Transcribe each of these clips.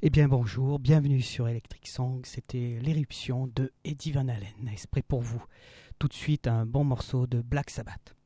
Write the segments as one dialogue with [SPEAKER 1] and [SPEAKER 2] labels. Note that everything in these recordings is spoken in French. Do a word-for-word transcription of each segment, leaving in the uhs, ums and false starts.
[SPEAKER 1] Eh bien bonjour, bienvenue sur Electric Song, c'était l'éruption de Eddie Van Halen, exprès pour vous. Tout de suite un bon morceau de Black Sabbath.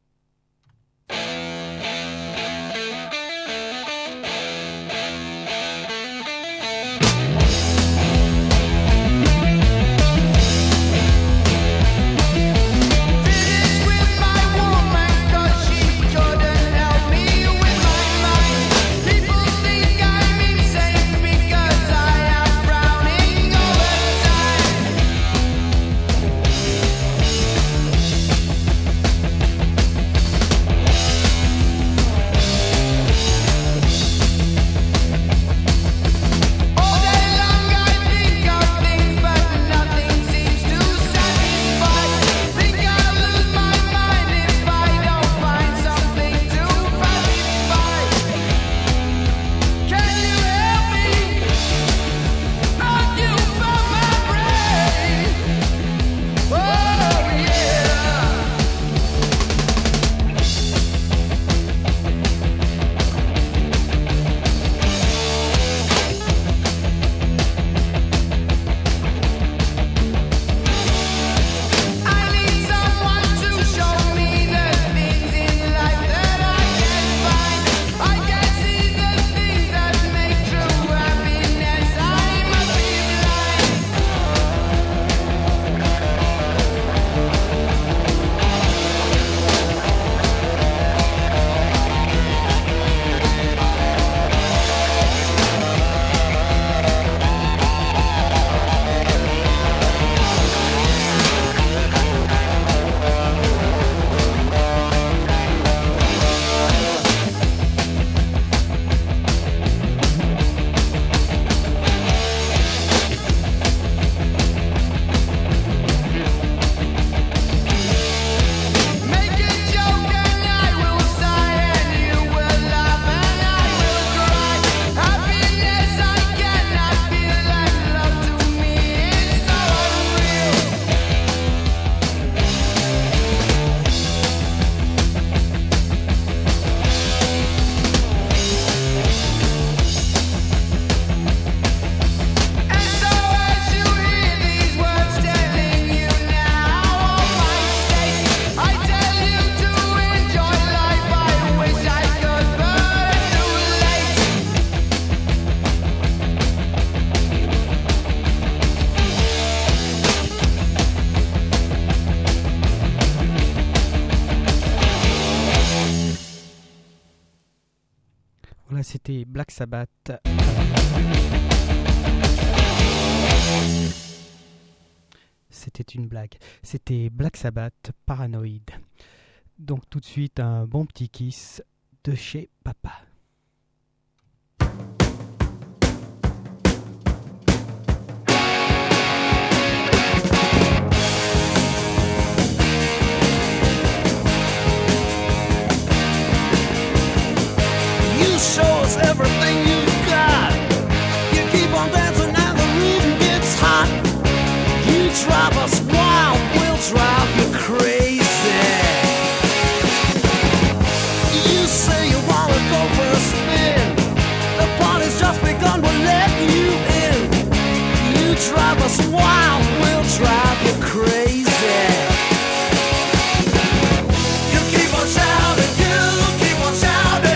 [SPEAKER 1] C'était Black Sabbath. C'était une blague. C'était Black Sabbath, Paranoid. Donc tout de suite un bon petit kiss de chez Papa.
[SPEAKER 2] Show us everything you've got. You keep on dancing and the rhythm gets hot. You drive us wild, we'll drive you crazy. You say you wanna go for a spin. The party's just begun, we'll let you in. You drive us wild, we'll drive you crazy. You keep on shouting, you keep on shouting.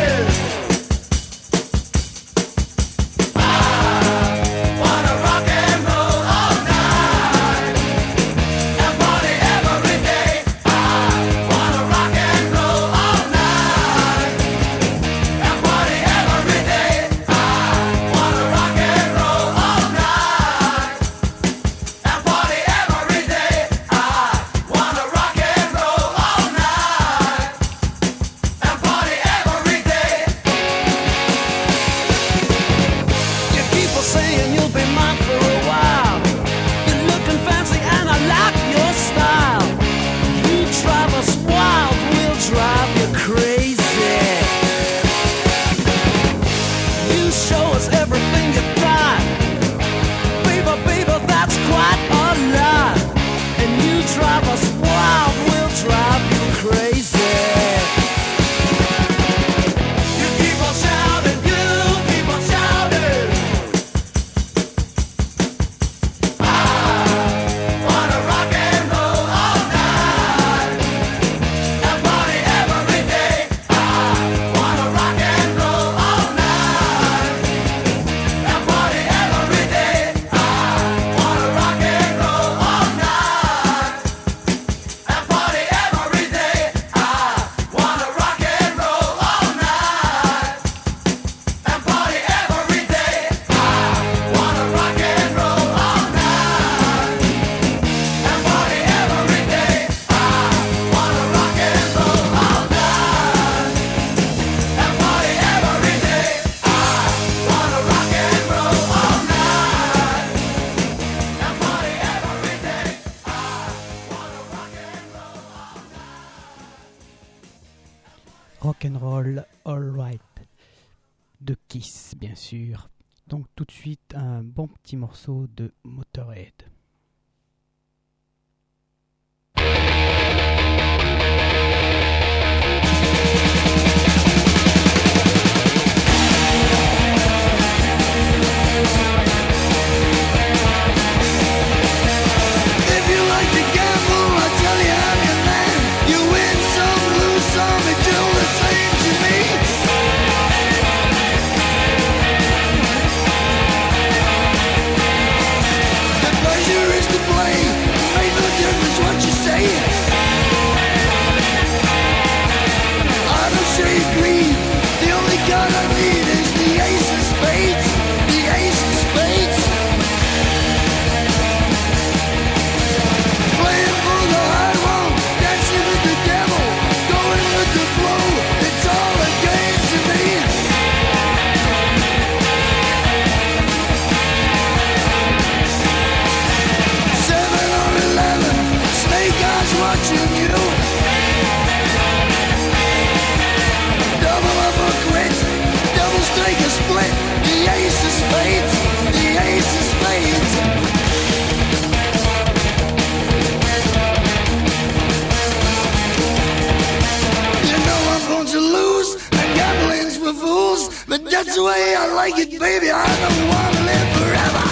[SPEAKER 1] Rock'n'Roll Alright de Kiss, bien sûr. Donc tout de suite un bon petit morceau de Motorhead.
[SPEAKER 2] But that's the way I like it, baby. I don't want to live forever.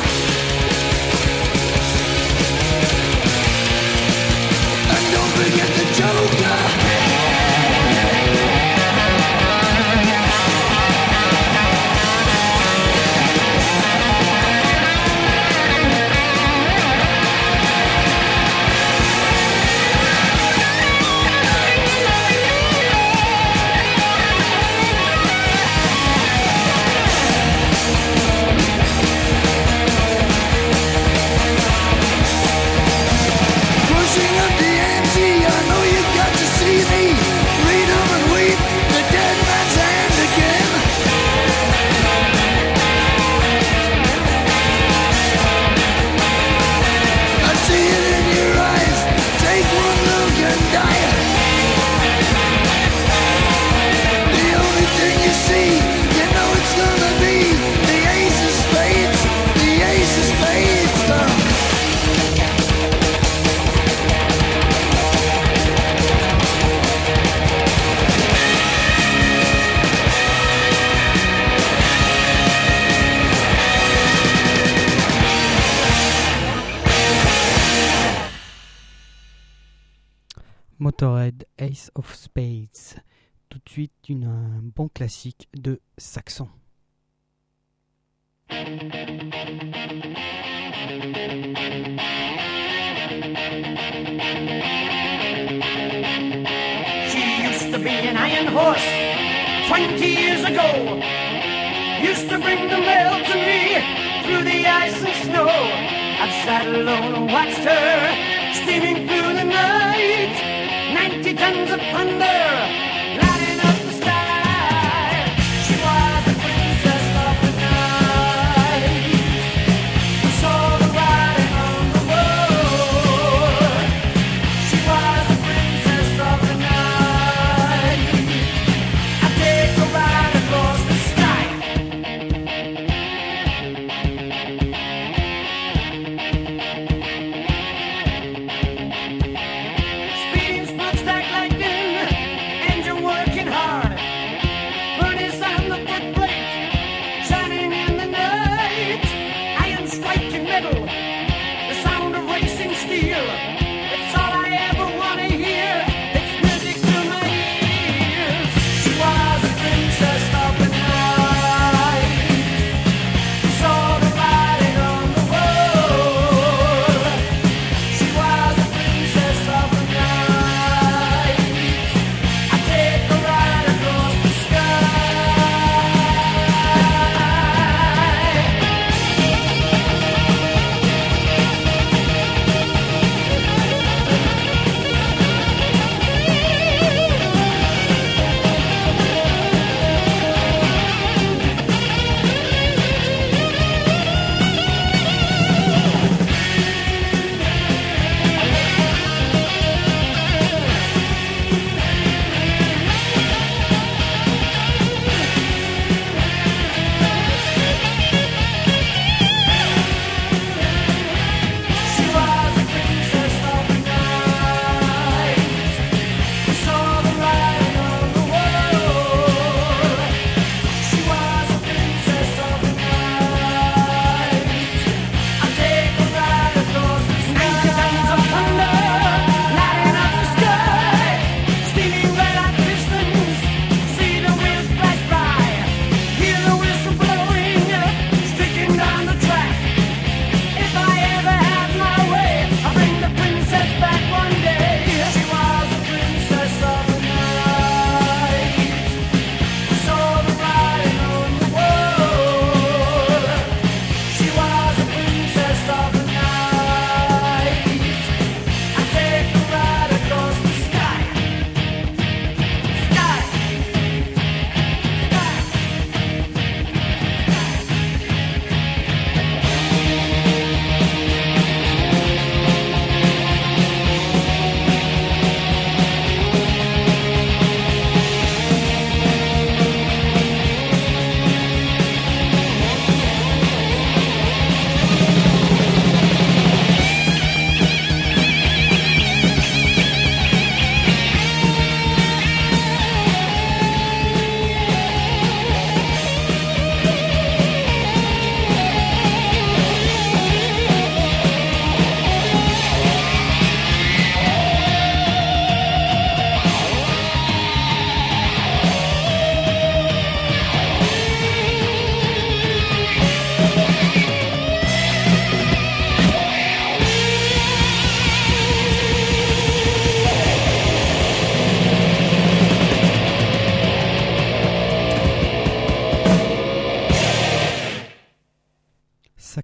[SPEAKER 2] And don't forget the Joker.
[SPEAKER 1] Motorhead, Ace of Spades. Tout de suite, une, un bon classique de Saxon.
[SPEAKER 3] She used to be an iron horse twenty years ago. Used to bring the mail to me through the ice and snow. I've sat alone and watched her steaming through the night. Ninety tons of thunder lighting up the sky. She was the princess of the night. We saw the writing on the wall. She was the princess of the night. I take a ride across the sky. Speeding smokestack lightning,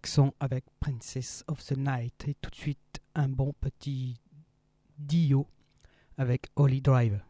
[SPEAKER 1] Jackson avec Princess of the Night. Et tout de suite, un bon petit Dio avec Holy Driver.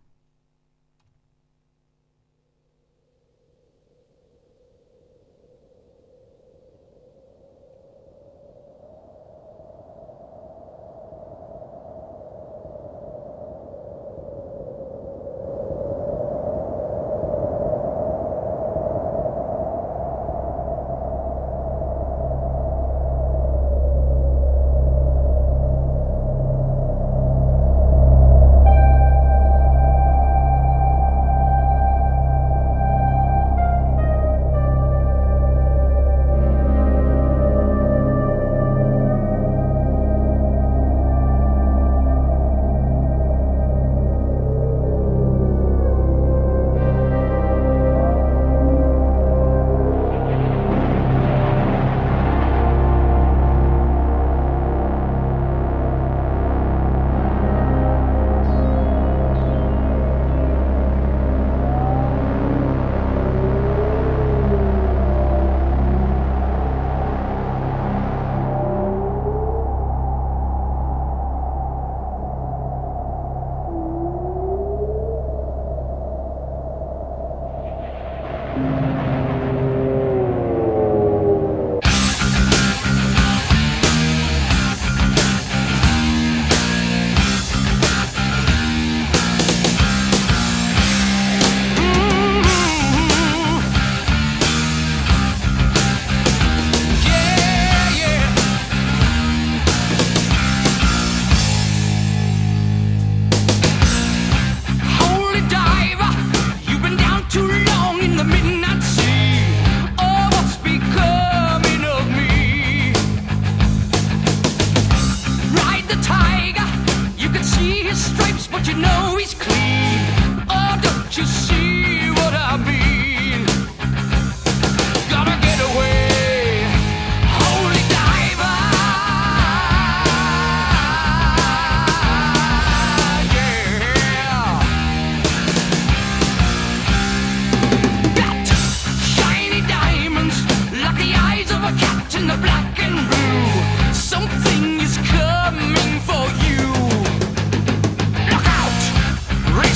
[SPEAKER 4] Something is coming for you. Look out!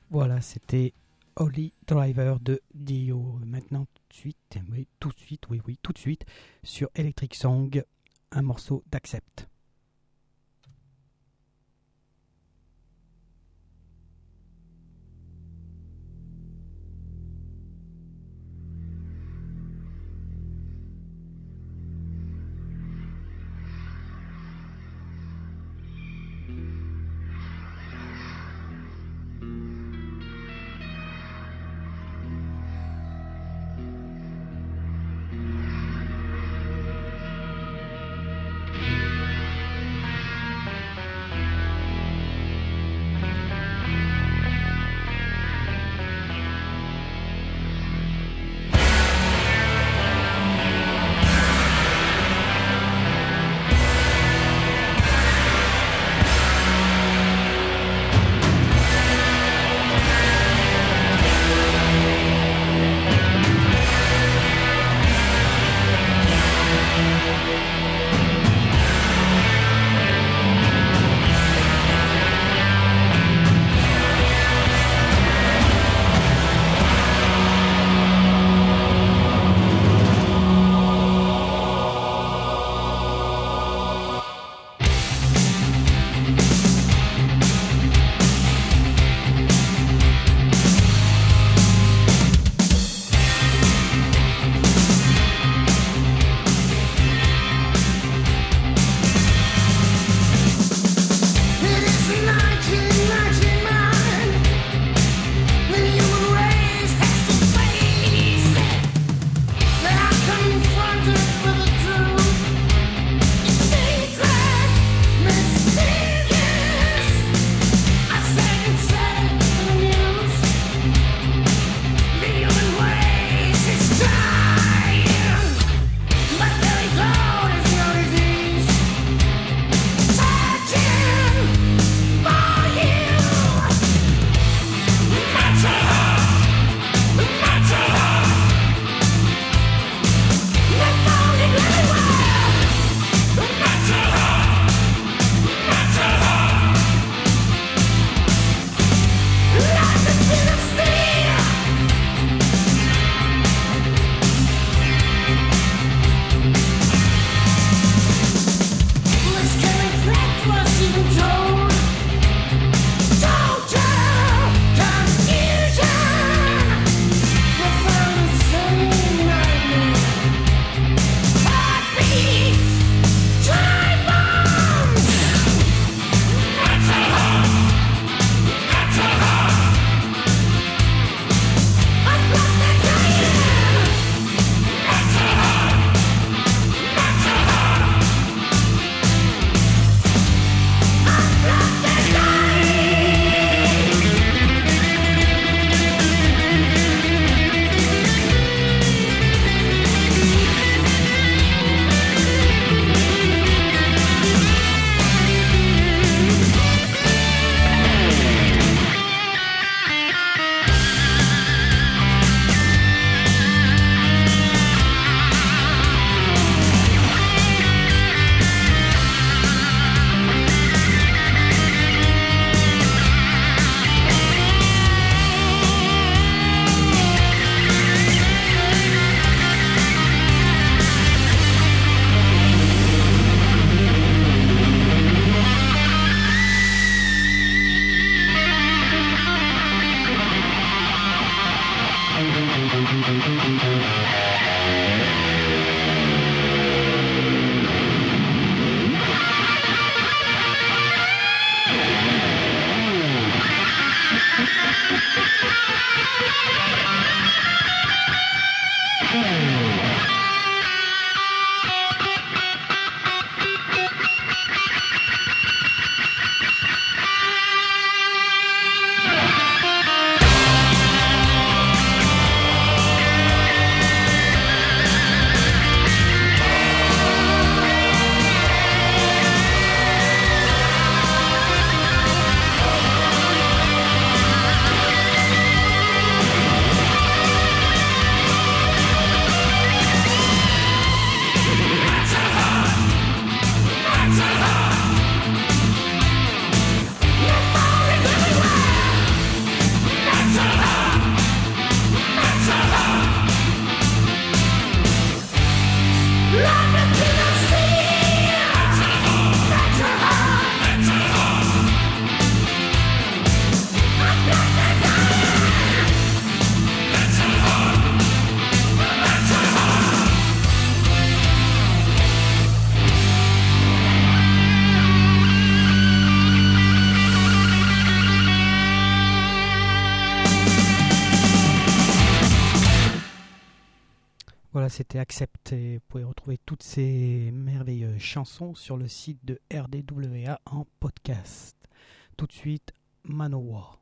[SPEAKER 1] Voilà, c'était Holy Driver de Dio. Maintenant, tout de suite, oui, tout de suite, oui, oui, tout de suite, sur Electric Song, un morceau d'Accept.
[SPEAKER 4] Thank
[SPEAKER 1] voilà, c'était Accept. Et vous pouvez retrouver toutes ces merveilleuses chansons sur le site de R D W A en podcast. Tout de suite, Manowar.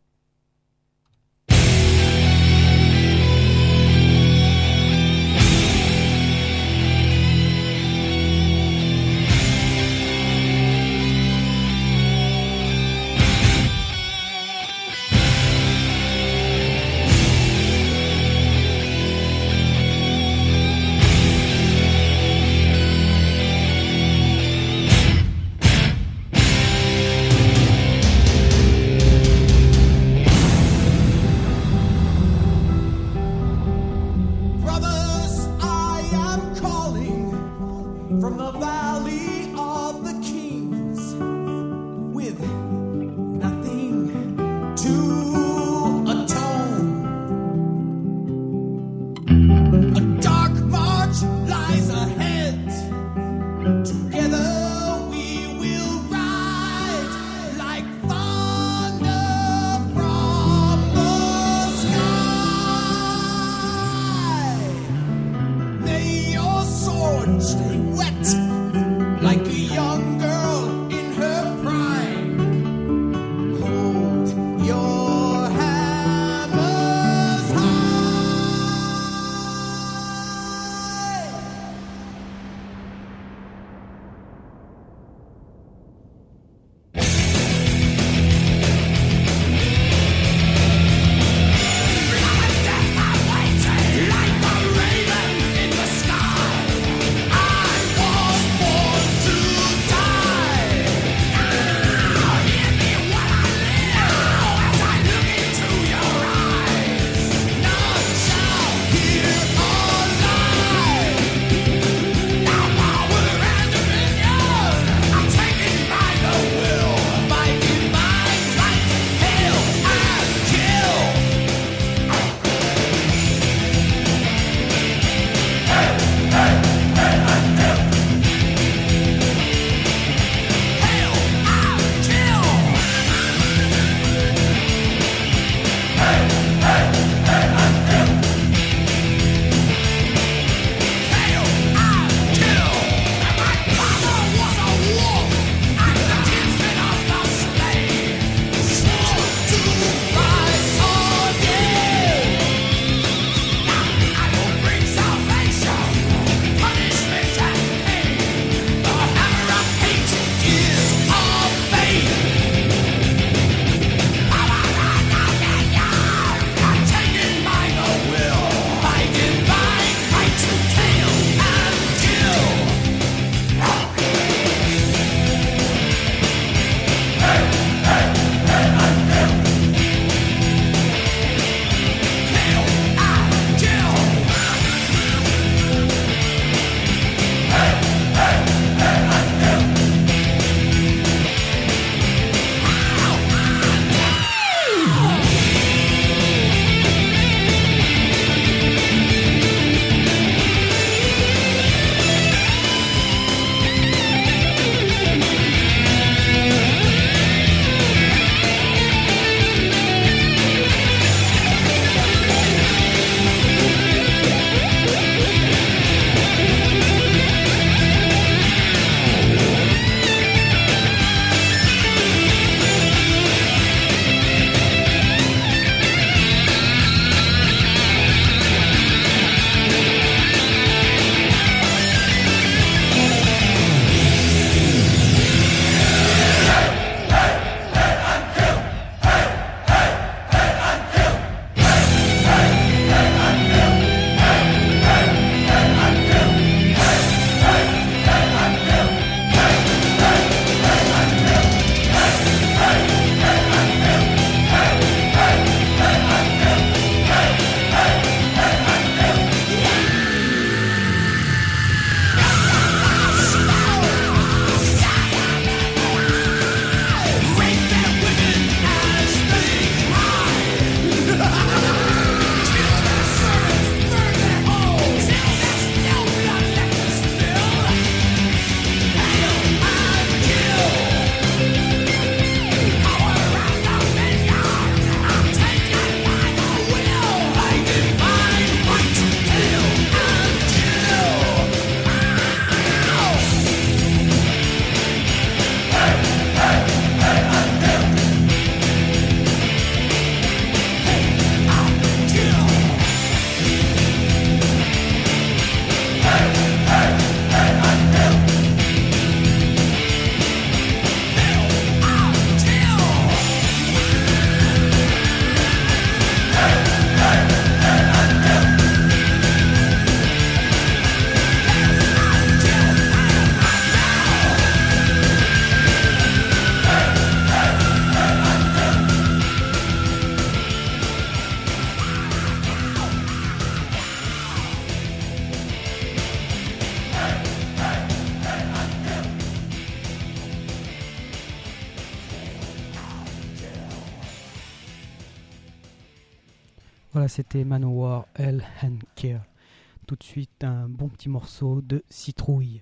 [SPEAKER 1] Voilà, c'était Manowar, Hell and Care. Tout de suite, un bon petit morceau de citrouille.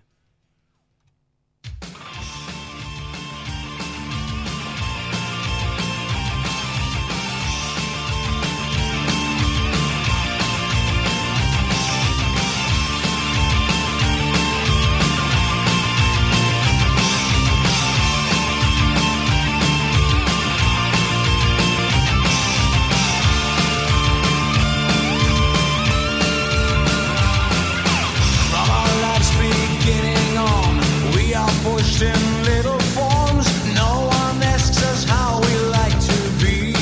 [SPEAKER 2] In little forms, no one asks us how we like to be.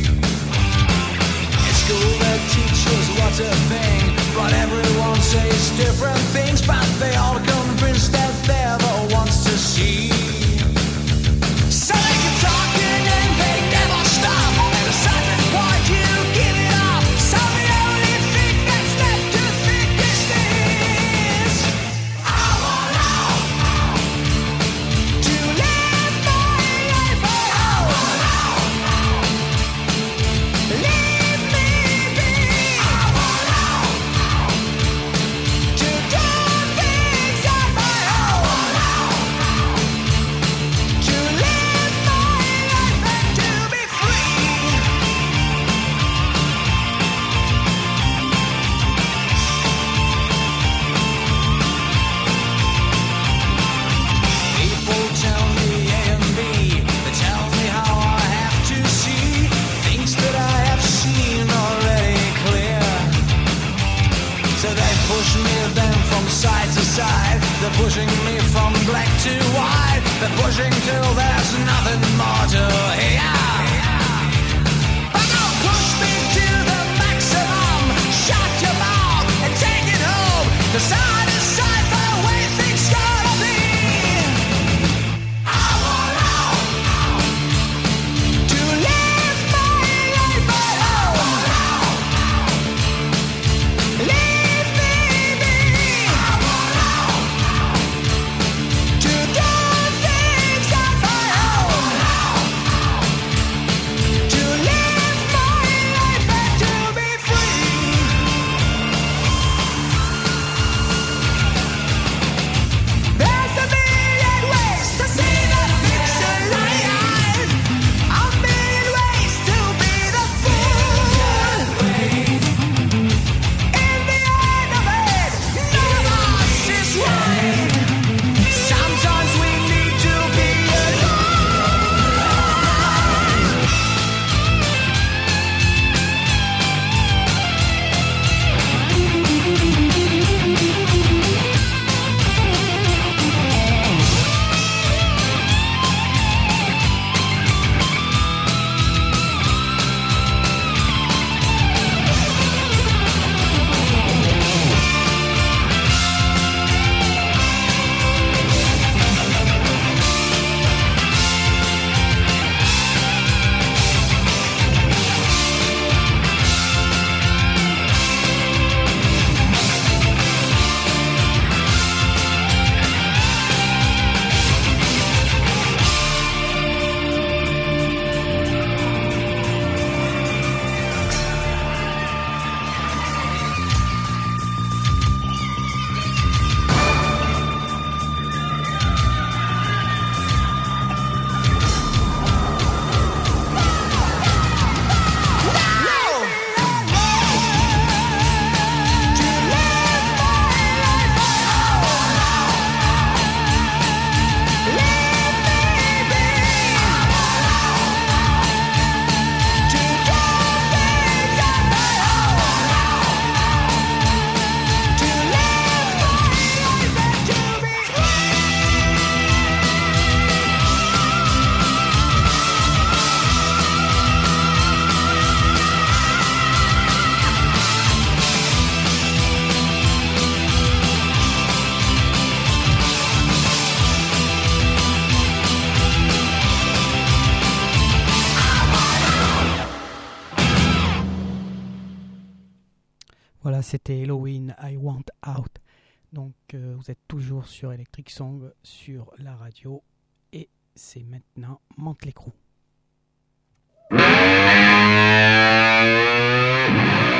[SPEAKER 2] In school they teach us what to think, but everyone says different things, but they all convinced that they're the ones to see. So they keep talking and they never stop, at a certain point you give it up. So the only thing that's left to think is this: I want out. Side to side, they're pushing me from black to white. They're pushing till there's nothing more to hear. But don't push me to the maximum. Shut your mouth and take it home. 'Cause I decide the way things gotta be. I want out to live my life at home. Leave me be.
[SPEAKER 1] Voilà, c'était Halloween, I Want Out. Donc euh, vous êtes toujours sur Electric Song, sur la radio, et c'est maintenant Motley Crue.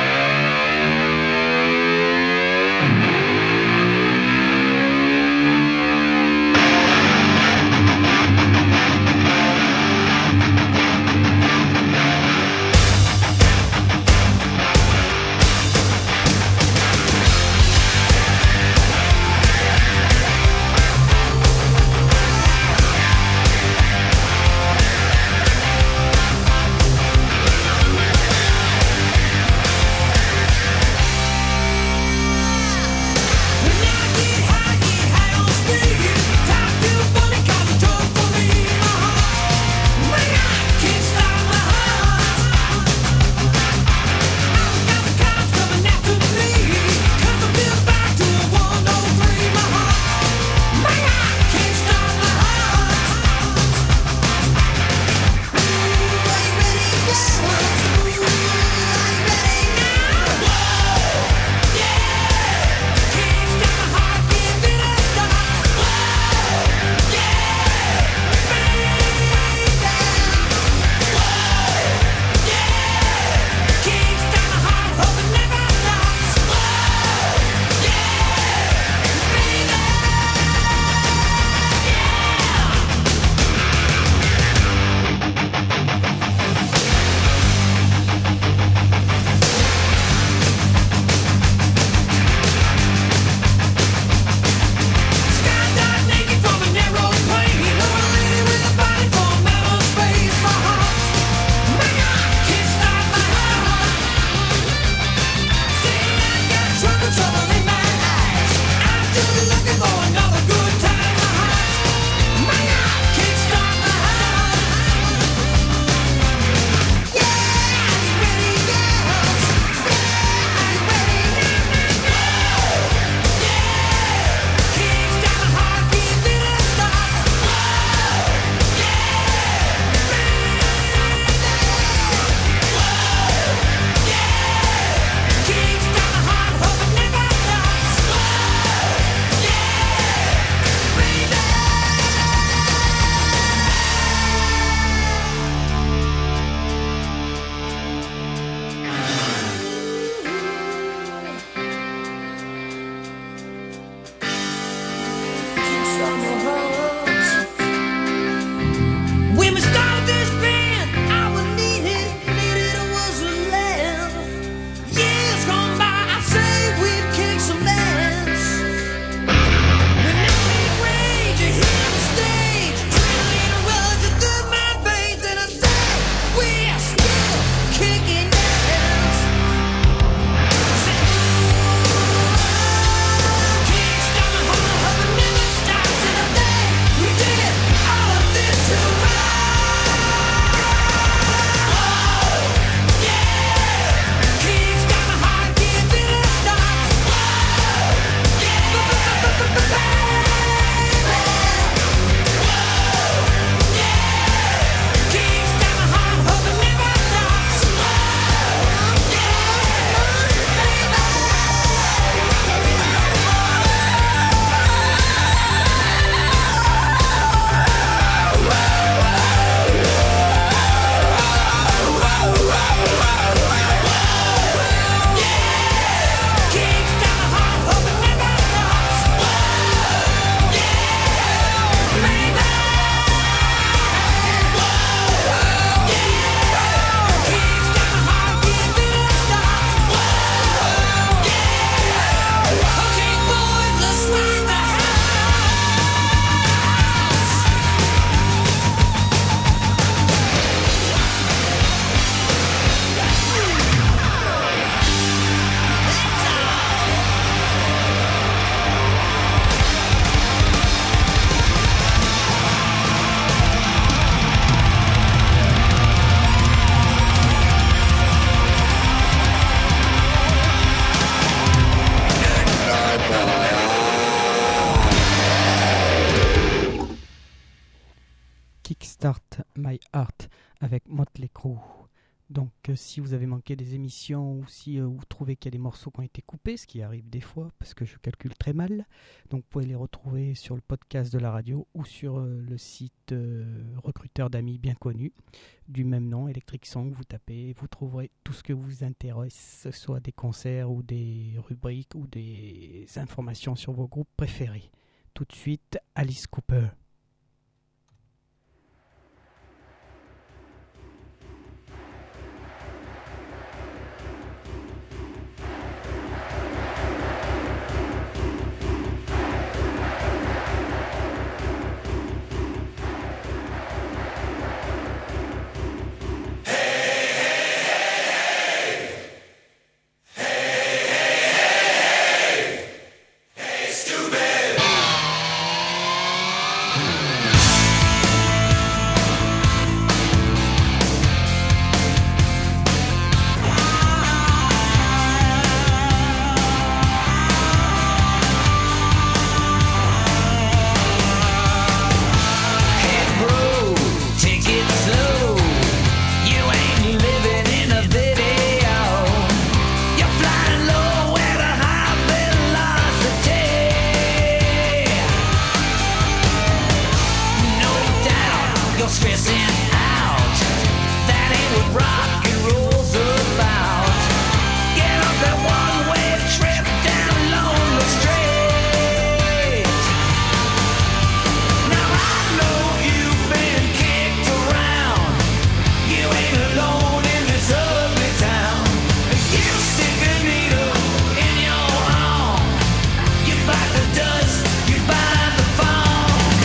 [SPEAKER 1] My Heart avec Motley Crue. Donc euh, si vous avez manqué des émissions ou si euh, vous trouvez qu'il y a des morceaux qui ont été coupés, ce qui arrive des fois parce que je calcule très mal, donc vous pouvez les retrouver sur le podcast de la radio ou sur euh, le site euh, recruteur d'amis bien connu du même nom, Electric Song. Vous tapez, vous trouverez tout ce que vous intéresse, soit des concerts ou des rubriques ou des informations sur vos groupes préférés. Tout de suite, Alice Cooper.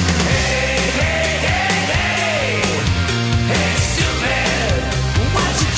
[SPEAKER 2] Watch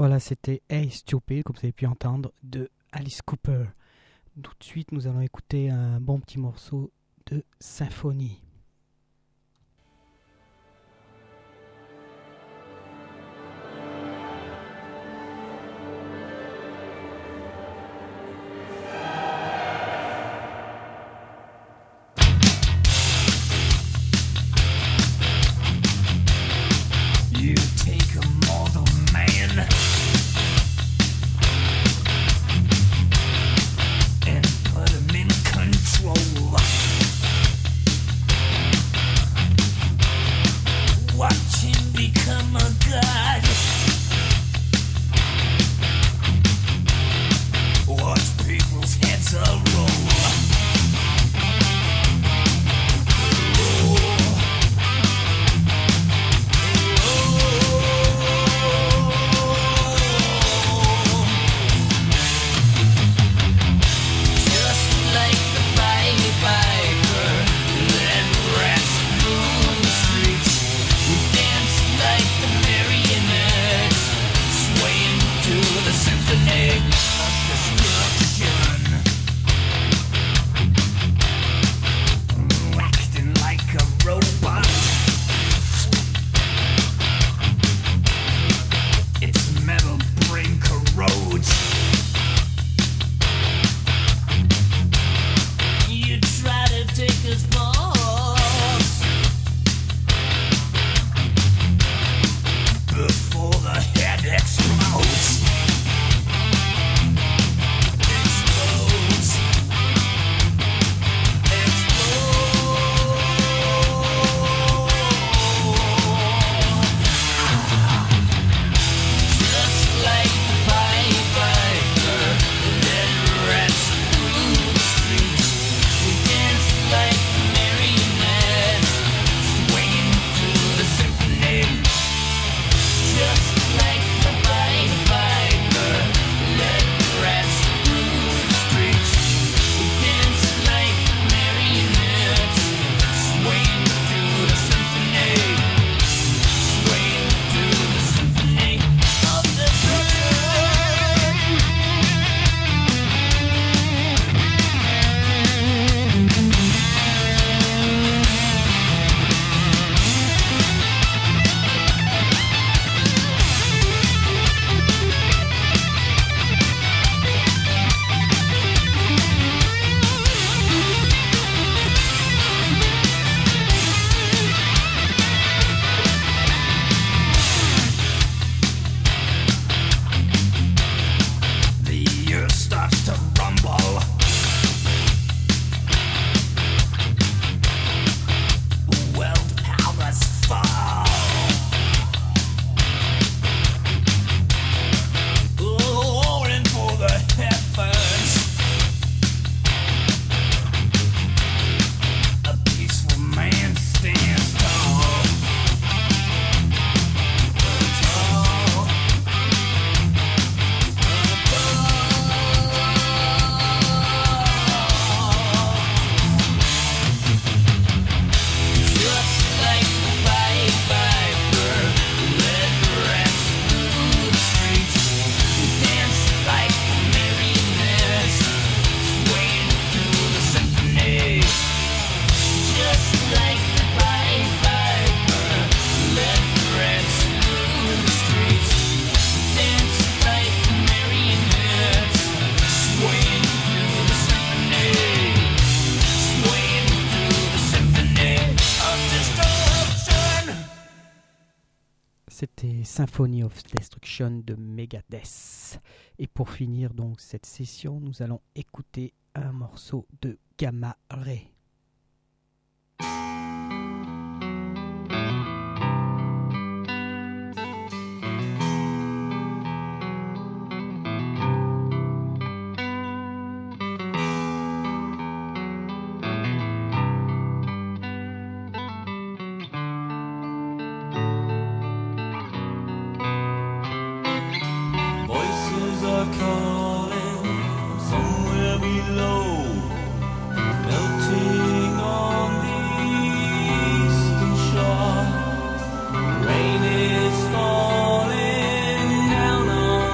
[SPEAKER 1] Voilà, c'était Hey Stupid, comme vous avez pu entendre, de Alice Cooper. Tout de suite, nous allons écouter un bon petit morceau de Symphonie. C'était Symphony of Destruction de Megadeth. Et pour finir donc cette session, nous allons écouter un morceau de Gamma Ray.
[SPEAKER 2] Rain is falling down on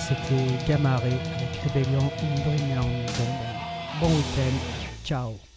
[SPEAKER 1] c'était Gamma Ray avec Rebellion in Dreamland. Bon, bon week-end, ciao.